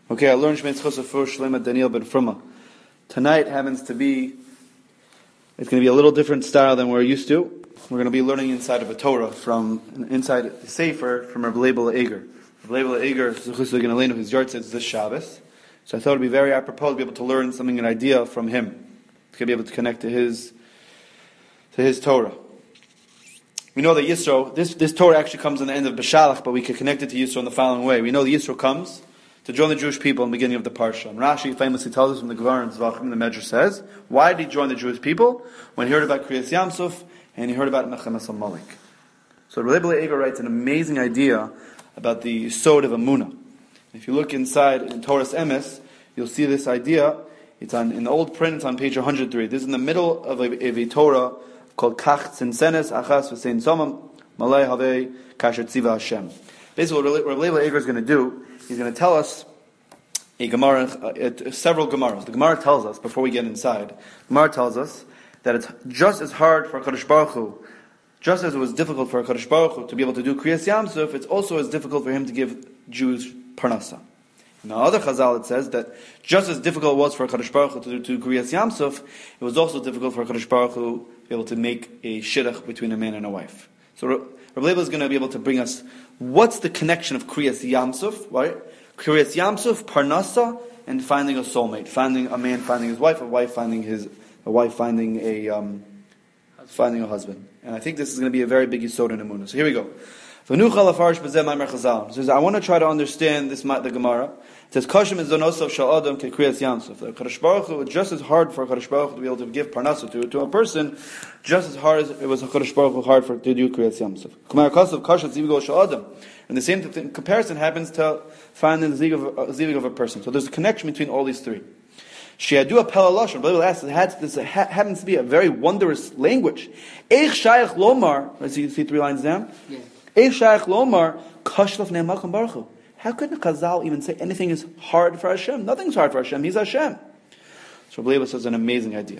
Okay, I learned Shmei Tzchus for Shlomo Daniel ben Fruma. Tonight happens to be, it's going to be a little different style than we're used to. We're going to be learning inside of a Torah, from inside the Sefer, from Rabbi Leibel Eger. Rabbi Leibel Eger, Zechus Leganalenu, his yard says this Shabbos. So I thought it would be very apropos to be able to learn something, an idea from him, to be able to connect to his Torah. We know that Yisro, this Torah actually comes in the end of Beshalach, but we can connect it to Yisro in the following way. We know that Yisro comes to join the Jewish people in the beginning of the Parsha. And Rashi famously tells us from the Gemara in Zvachim, the Medrash says, why did he join the Jewish people? When he heard about Kriyas Yamsuf, and he heard about Mechemes HaMalek. So Rabbi Leibel Eger writes an amazing idea about the Yesod of Amunah. If you look inside in Torah's Emes, you'll see this idea. It's in the old print, it's on page 103. This is in the middle of a Torah called Kach Tzinsenes Achas V'Sein Somam Malay Havei Kasher Tziva Hashem. Basically, what Rabbi Leibel Eger is going to do, he's going to tell us a Gemara, several Gemaras. The Gemara tells us, before we get inside, the Gemara tells us that it's just as hard for HaKadosh Baruch Hu, just as it was difficult for HaKadosh Baruch Hu to be able to do Kriyas Yamsuf, it's also as difficult for him to give Jews Parnasa. In the other Chazal, it says that just as difficult it was for HaKadosh Baruch Hu to do Kriyas Yamsuf, it was also difficult for HaKadosh Baruch Hu to be able to make a shidduch between a man and a wife. So Rabbi Leibel is going to be able to bring us what's the connection of Kriyas Yamsuf, right? Kriyas Yamsuf, Parnasa, and finding a soulmate, finding a man finding his wife, a wife finding a husband. And I think this is going to be a very big yisod in Emunah. So here we go. So says, I want to try to understand this, the Gemara. It says, Kashim is zonosov sha'adam ke kriyas yamsuf. The Kadosh Baruch Hu, it's just as hard for Kadosh Baruch Hu to be able to give parnasa to a person, just as hard as it was Kadosh Baruch Hu hard to do kriyas yamsuf. Kumar kasav kashat zivigo sha'adam. And the same comparison happens to finding the zivig of a person. So there's a connection between all these three. She'adu a pelalashon. Bible asks, this happens to be a very wondrous language. Eich shayach lomar. See 3 lines down. Yeah. Eich shayach lomar kashlaf ne'makam baruch Hu. How could the Chazal even say anything is hard for Hashem? Nothing's hard for Hashem. He's Hashem. So Rabbi Leibel says an amazing idea.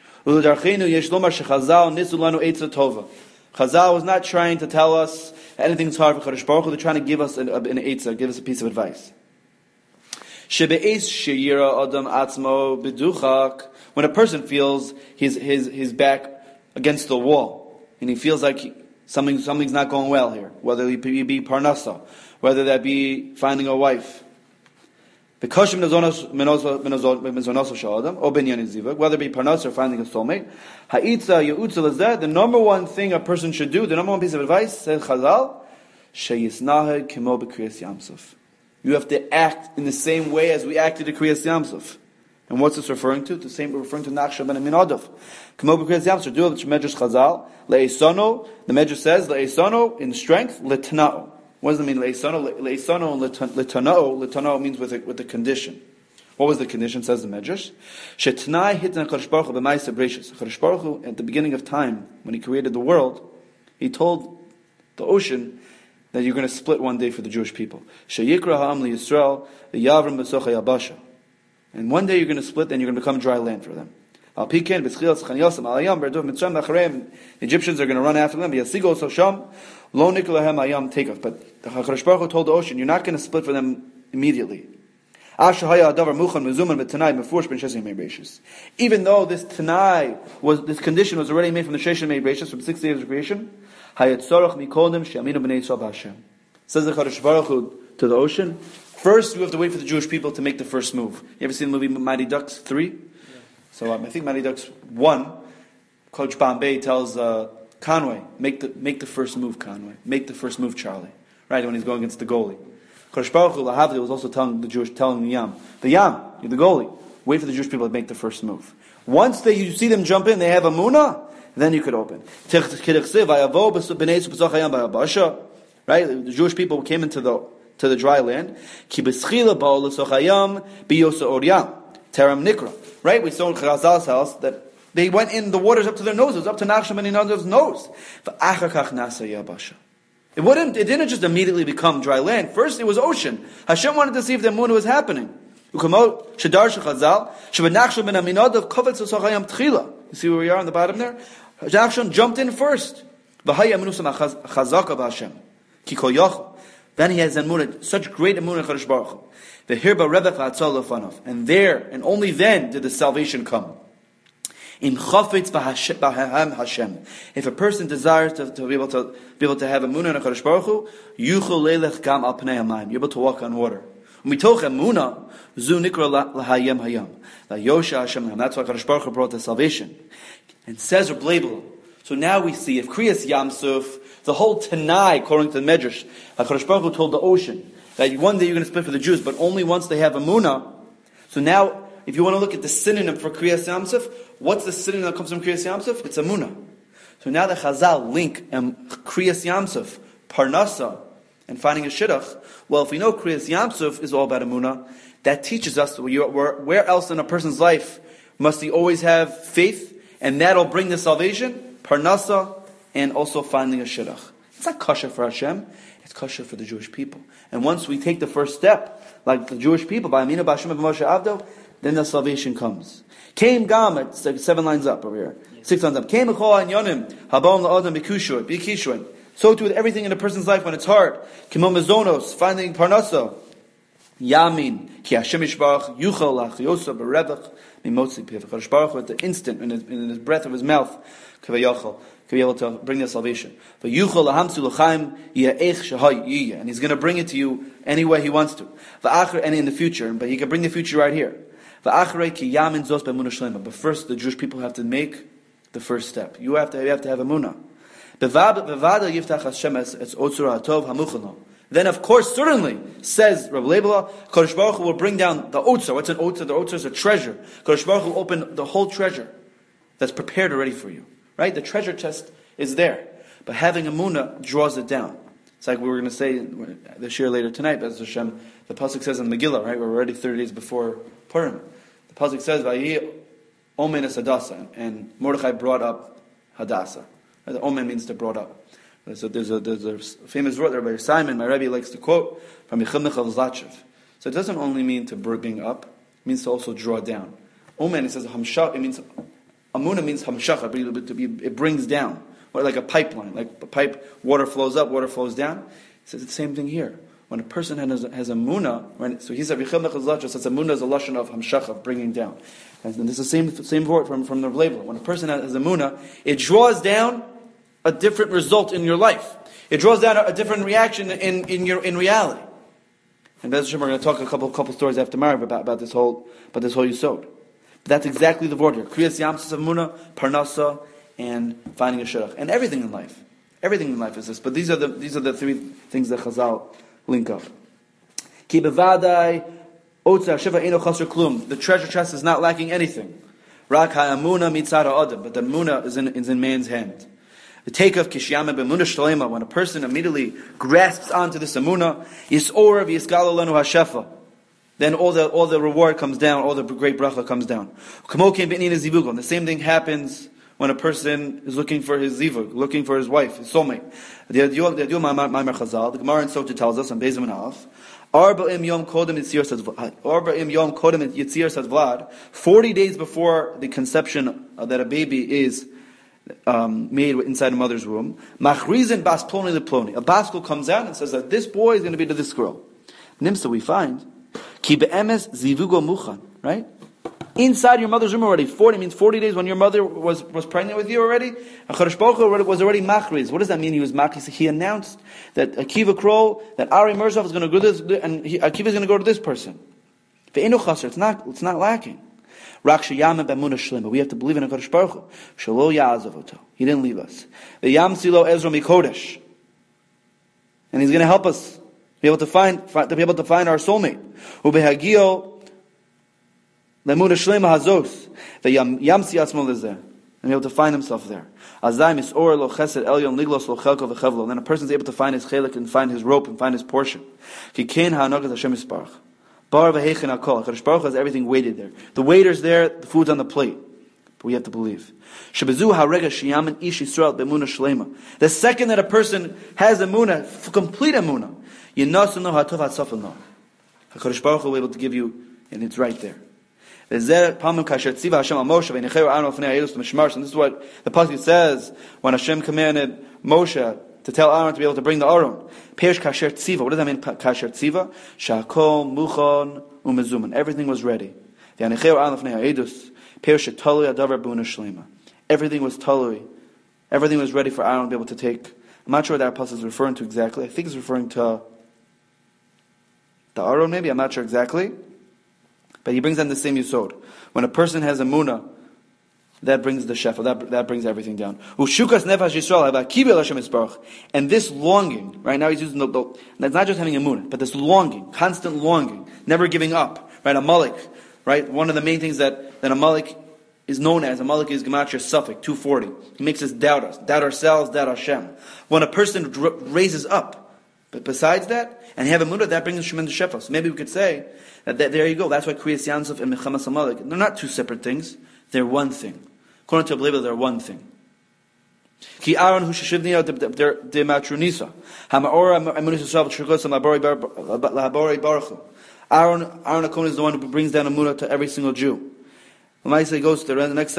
Chazal was not trying to tell us anything's hard for Kadosh Baruch Hu. They're trying to give us an eitzah, give us a piece of advice. When a person feels his back against the wall, and he feels like something's not going well here, whether it be parnasa, whether that be finding a wife, whether it be parnasa or finding a soulmate, the number one thing a person should do, the number one piece of advice, says Chazal, you have to act in the same way as we acted at Kriyas Yamsuf. And what's this referring to? Referring to Nachshon ben Aminadav. K'mo b'Kriyas Yamsuf, do it with Medrash Chazal. Le'esono, the Medrash says, le'esono, in strength, le'tana'o. What does it mean, le'esono? Le'esono and le'tana'o. Le'tana'o means with a condition. What was the condition, says the Medrash? She'tnai hitna HaKadosh Baruch Hu b'ma'aseh Bereishis. HaKadosh Baruch Hu, at the beginning of time, when He created the world, He told the ocean that you're going to split one day for the Jewish people. Sheyikra ha'am liYisrael v'yavrim b'socha yabasha. And one day you're going to split, and you're going to become dry land for them. Al piken b'schil tzchanyosam alayam b'erdov mitzrayim b'acharem. The Egyptians are going to run after them. V'yasigo sosham lo nikolahem ayam takeoff. But the HaKadosh Baruch Hu told the ocean, you're not going to split for them immediately. Even though this Tanai this condition was already made from the Sheshem Mei Bereishis, from 6 days of creation, says the Kadosh Baruch Hu to the ocean, first you have to wait for the Jewish people to make the first move. You ever seen the movie Mighty Ducks 3? Yeah. So I think Mighty Ducks 1, Coach Bombay tells Conway, make the first move, Conway. Make the first move, Charlie. Right, when he's going against the goalie. Kadosh Baruch Hu Lahavli was also telling the Yam, you're the goalie. Wait for the Jewish people to make the first move. Once you see them jump in, they have Amunah, then you could open. Right? The Jewish people came into the dry land. Right? We saw in Chazal's house that they went in the waters up to their noses, up to Nachshon ben Aminadav's nose. It didn't just immediately become dry land. First it was ocean. Hashem wanted to see if the Amunah was happening. You see where we are on the bottom there? Nachshon jumped in first. Then he has emunah, such great emunah Kadosh Baruch Hu. The hirba rebech v'atzal lefanov, and there and only then did the salvation come. Im chafetz b'Hashem Hashem. If a person desires to be able to have emunah in Kadosh Baruch Hu, yuchol leilech gam al pnei hamayim. You're able to walk on water. When we talk emunah, zu nikra lahayim hayam. La yosha Hashem. That's why Kadosh Baruch Hu brought the salvation. And says Reb Leibel. So now we see if Kriyas Yamsuf, the whole Tanai, according to the Medrash, HaKadosh Baruch Hu told the ocean that one day you're going to split for the Jews, but only once they have emunah. So now, if you want to look at the synonym for Kriyas Yamsuf, what's the synonym that comes from Kriyas Yamsuf? It's emunah. So now the Chazal link Kriyas Yamsuf, Parnasa, and finding a shidduch. Well, if we know Kriyas Yamsuf is all about emunah, that teaches us where else in a person's life must he always have faith, and that'll bring the salvation, Parnasa, and also finding a shidduch. It's not kosher for Hashem, it's kosher for the Jewish people. And once we take the first step, like the Jewish people, by Amina B'Hashem B'Moshe Avdo, then the salvation comes. Came Gam, it's like 7 lines up over here. 6 lines up. Came Echol Yonim, Habon La'odam B'Kishuin. So too with everything in a person's life when it's hard. Kimon Mezonos, finding Parnasa. Yamin, Ki Hashem Yishbarach, Yuchal Lach, Yosef B'Rebach, Mimotzi Piv. HaKadosh Baruch Hu at the instant, in his breath of his mouth, Kavayachal, to be able to bring the salvation. And he's going to bring it to you any way he wants to. And in the future, but he can bring the future right here. But first, the Jewish people have to make the first step. You have to have emunah. Then, of course, certainly, says Rav Leibel, Kadosh Baruch Hu will bring down the Otzar. What's an Otzar? The Otzar is a treasure. Kadosh Baruch Hu will open the whole treasure that's prepared already for you. Right? The treasure chest is there. But having emunah draws it down. It's like we were going to say this year later tonight, Bez Hashem, the Pasuk says in Megillah, right? We're already 30 days before Purim. The Pasuk says, Vayi Omen es Hadassah. And Mordechai brought up Hadassah. Right? The Omen means to brought up. So there's a famous word there by Simon, my Rebbe likes to quote from Yechim Michael Zlachev. So it doesn't only mean to bring up, it means to also draw down. Omen, it says Hamshach, it means, Amunah means Hamshach, it brings down. Or like a pipeline, like a pipe, water flows up, water flows down. It says the same thing here. When a person has Amunah, right, so he said Yechim Michael Zlachev says Amunah is a lashon of Hamshach, of bringing down. And this is the same word from the Leibel. When a person has Amunah, it draws down a different result in your life. It draws down a different reaction in reality. And Bez Hashem, we're going to talk a couple stories after Mariv about this whole Yisod. But that's exactly the word here. Kriyas Yamsuf Emunah, Parnasa, and finding a shidduch. And everything in life. Everything in life is this. But these are the three things that Chazal link up. Ki bevadai otzar shiva eino chaser klum. The treasure chest is not lacking anything. Rak ha'emunah mitzad ha'adam. But the emunah is in man's hand. The take of Kishiyama b'emunah shlema, when a person immediately grasps onto this emunah, yisor v'yiskalo lenu hashefa, then all the reward comes down, all the great bracha comes down. Kamo kein b'inin zivug. The same thing happens when a person is looking for his zivug, looking for his wife, his soulmate. The Gemara in Sotah tells us on Beis and Aleph, Arba'im yom kodem yitzir sadvlad, 40 days before the conception that a baby is made inside a mother's womb, machrizin bas ploni leploni. A baskel comes out and says that this boy is going to be to this girl. Nimsa, we find ki be'emes zivugo muchan, right? Inside your mother's womb already. 40 means 40 days when your mother was pregnant with you already. HaKadosh Baruch Hu was already machriz. What does that mean? He was machriz. He announced that Akiva Kroll, that Ari Merzov is going to go to this, and Akiva is going to go to this person. Ve'enu chaser. It's not lacking. Rak sheyameh b'emunah shlema. We have to believe in HaKadosh Baruch Hu. Shelo ya'azav oto. He didn't leave us. Ve'yamsi lo Ezra mikodesh. And He's going to help us be able to find our soulmate. Ubehagio lemunah shlema hazos. Ve'yamsi atzmo lezeh. And be able to find himself there. Azai misor lo chesed elyon liglos lo chelko v'chevlo. And then a person is able to find his chelik and find his rope and find his portion. Ki ken ha'anogat Hashem yisparach. Bar v'hechen hakol. HaKadosh Baruch Hu has everything weighted there. The waiter's there, the food's on the plate. But we have to believe. Shebezu ha'rega shiyamin ish Yisrael b'emunah shlema. The second that a person has emunah, complete emunah, yinasu no hatov hatzafel no. HaKadosh Baruch Hu will be able to give you, and it's right there. And this is what the Pasuk says when Hashem commanded Moshe to tell Aaron to be able to bring the Aron. Perish kasher tziva. What does that mean, kasher tziva? Shakol, muchon, umezuman. Everything was ready. Everything was talui. Everything was ready for Aaron to be able to take. I'm not sure what that apostle is referring to exactly. I think it's referring to the Aron maybe. I'm not sure exactly. But he brings down the same yisod. When a person has a munah, that brings the shefa, that brings everything down. And this longing, right now he's using that's not just having a munah, but this longing, constant longing, never giving up, right? A malik, right? One of the main things that a malik is known as, a malik is gematria suffix, 240. He makes us doubt ourselves, doubt Hashem. When a person raises up, but besides that, and have a munah, that brings tremendous shefa. So maybe we could say that there you go. That's why Kriyas Yamsuf and Mechamas HaMalik, they're not two separate things. They're one thing. According to Ableibel, they're one thing. Ki Aaron hu sheshivniya de matrunisa. Ha'ma'ora amunis yisrael v'shirkos ha'labori baruchu. Aaron HaKohen is the one who brings down a munah to every single Jew. L'maisa goes to the next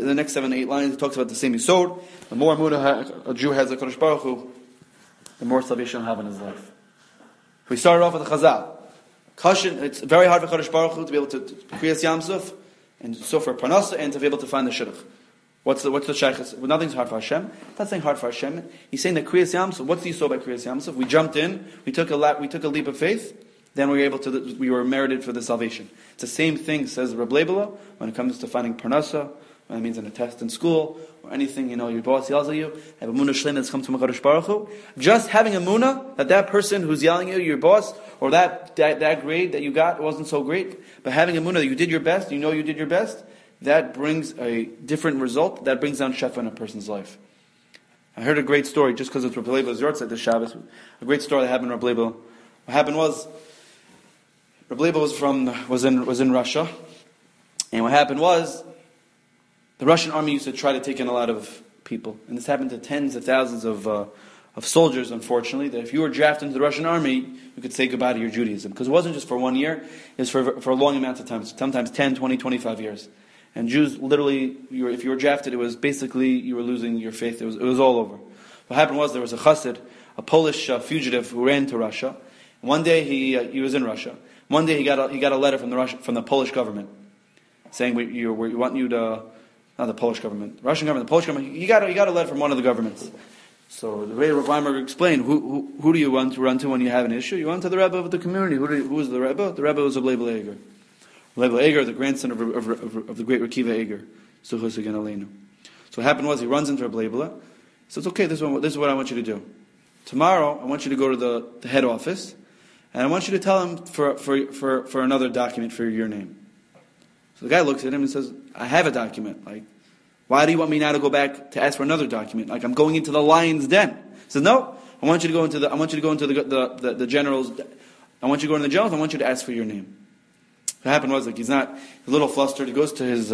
8 lines. It talks about the same yisod. The more munah a Jew has a Kodesh Baruch Hu, the more salvation he'll have in his life. We started off with the Chazal. Kashin, it's very hard for Kodesh Baruch Hu to be able to Kriyas Yamsuf, and so for Parnasa, and to be able to find the Shidduch. What's the shaykhs? Well, nothing's hard for Hashem. Not saying hard for Hashem. He's saying that Kriyas Yamsuf. What's the yisod by Kriyas Yamsuf? We jumped in. We took a leap of faith. Then we were merited for the salvation. It's the same thing, says Reb Leibela, when it comes to finding Parnasa. When it means in a test in school or anything, your boss yells at you. Have a munah shleim that's come to Makadosh Baruch Hu. Just having a munah that person who's yelling at you, your boss, or that grade that you got wasn't so great, but having a munah that you did your best, you did your best, that brings a different result. That brings down shefa in a person's life. I heard a great story just because it's Reb Leibel's Yortzeit this Shabbos. A great story that happened to Reb Leibel. What happened was Reb Leibel was in Russia, and what happened was, the Russian army used to try to take in a lot of people. And this happened to tens of thousands of soldiers, unfortunately, that if you were drafted into the Russian army, you could say goodbye to your Judaism. Because it wasn't just for 1 year, it was for a long amount of time, sometimes 10, 20, 25 years. And Jews, literally, if you were drafted, it was basically, you were losing your faith. It was all over. What happened was, there was a chassid, a Polish fugitive who ran to Russia. One day, he was in Russia. One day, he got a letter from the Polish government, saying, we want you to... Not the Polish government, the Russian government, the Polish government. He got a letter from one of the governments. So the Rebbe of Weimar explained, who do you want to run to when you have an issue? You run to the Rebbe of the community. Who was the Rebbe? The Rebbe was Ableibel Eger. Ableibel Eger, the grandson of the great Rekiva Eger. So what happened was, he runs into Ableibel. He says, okay, this is what I want you to do. Tomorrow, I want you to go to the head office, and I want you to tell him for another document for your name. So the guy looks at him and says, I have a document. Why do you want me now to go back to ask for another document? I'm going into the lion's den. He says, no, I want you to go into the generals. I want you to go into the generals. I want you to ask for your name. What happened was, he's a little flustered. He goes to his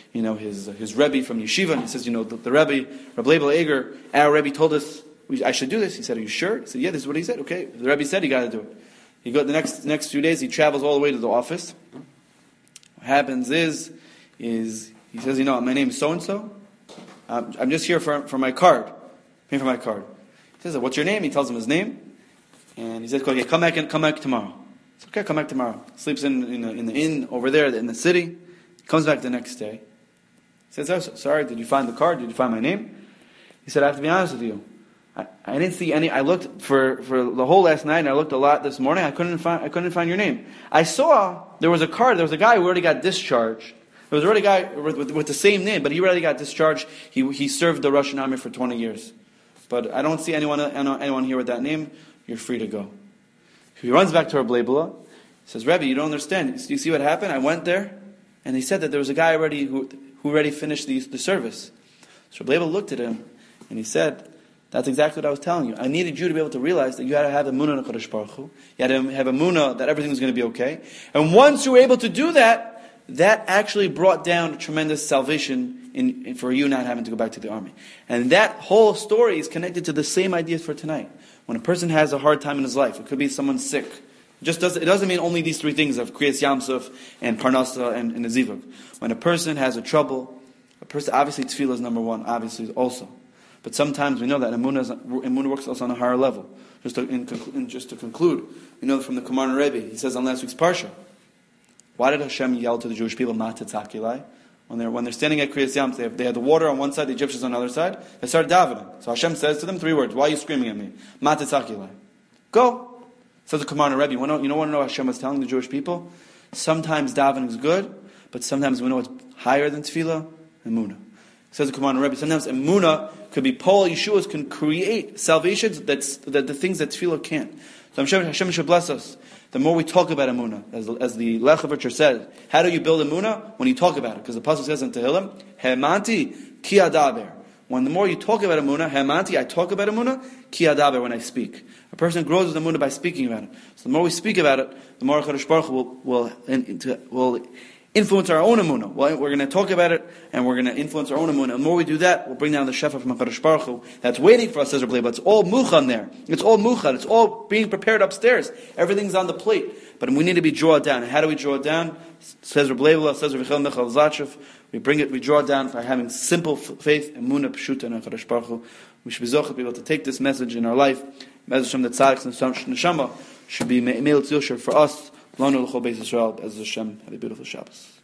Rebbe from Yeshiva, and he says, the Rebbe, Reb Leibel Eger, our Rebbe told us I should do this. He said, are you sure? He said, yeah, this is what he said. Okay, the Rebbe said you got to do it. He go the next few days. He travels all the way to the office. What happens is he says, my name is so-and-so. I'm just here for my card. I'm here for my card. He says, what's your name? He tells him his name. And he says, okay, come back tomorrow. He says, okay, come back tomorrow. Sleeps in the inn over there in the city. He comes back the next day. He says, oh, sorry, did you find the card? Did you find my name? He said, I have to be honest with you. I didn't see any. I looked for the whole last night, and I looked a lot this morning. I couldn't find your name. I saw there was a card. There was a guy who already got discharged. There was already a guy with the same name, but he already got discharged. He served the Russian army for 20 years. But I don't see anyone here with that name. You're free to go. He runs back to Reb Leibela. He says, Rebbe, you don't understand. Do you see what happened? I went there, and he said that there was a guy already who already finished the service. So Reb Leibela looked at him, and he said, that's exactly what I was telling you. I needed you to be able to realize that you had to have the munah in HaKadosh Baruch Hu. You had to have a munah that everything was going to be okay. And once you were able to do that, that actually brought down tremendous salvation for you not having to go back to the army. And that whole story is connected to the same idea for tonight. When a person has a hard time in his life, it could be someone sick. It doesn't mean only these three things of Kriyas Yamsuf and Parnasa and Zivug. When a person has a trouble, obviously tefillah is number one, obviously also. But sometimes we know that emunah works also on a higher level. Just to conclude, we know that from the Kumarna Rebbe, he says on last week's Parsha, why did Hashem yell to the Jewish people, Ma tetzakilai? When they're standing at Kriyas Yam, they had the water on one side, the Egyptians on the other side, they start davening. So Hashem says to them 3 words, why are you screaming at me? Ma tetzakilai. Go. Says the Kumarna Rebbe, you want to know what Hashem was telling the Jewish people? Sometimes davening is good, but sometimes we know it's higher than tefillah, emunah. Says the Kumarna Rebbe, sometimes emunah could be Paul Yeshua's can create salvations that the things that tefillah can't. So Hashem should bless us. The more we talk about emunah, as the Lechevitcher said, how do you build emunah? When you talk about it, because the pasuk says in Tehillim, Hemanti ki adaber. When the more you talk about emunah, Hemanti, I talk about emunah, ki adaber, when I speak. A person grows with emunah by speaking about it. So the more we speak about it, the more HaKadosh Baruch Hu will influence our own emunah. We're going to talk about it, and we're going to influence our own emunah. The more we do that, we'll bring down the shefa from HaKadosh Baruch Hu that's waiting for us, says Rabbi Leib. It's all muchan there. It's all muchan. It's all being prepared upstairs. Everything's on the plate. But we need to be drawn down. And how do we draw it down? Says Rabbi Leib, says Rabbi Michal Zachev. We draw it down by having simple faith, emunah, pshuta, and HaKadosh Baruch Hu. We should be zocheh, be able to take this message in our life. Mezrach Hashem, the tzaddiks and neshama should be me'il tzilshur for us. Lanu l'chol beis Yisrael, as Hashem. Have a beautiful Shabbos.